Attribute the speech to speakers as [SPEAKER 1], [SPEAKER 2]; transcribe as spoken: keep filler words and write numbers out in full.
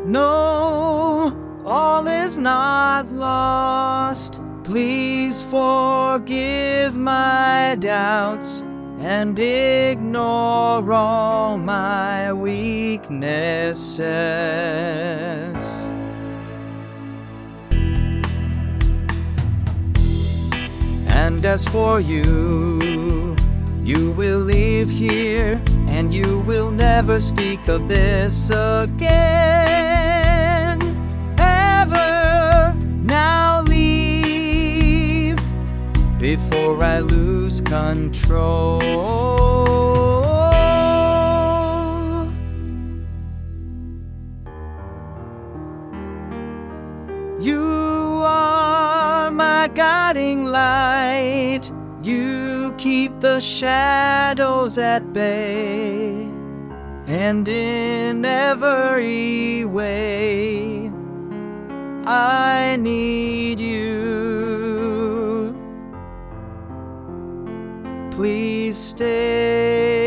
[SPEAKER 1] No, all is not lost. Please forgive my doubts and ignore all my weaknesses. And as for you, you will live here, and you will never speak of this again, ever. Now leave before I lose control. You are my guiding light. You keep the shadows at bay, and in every way I need you. Please stay.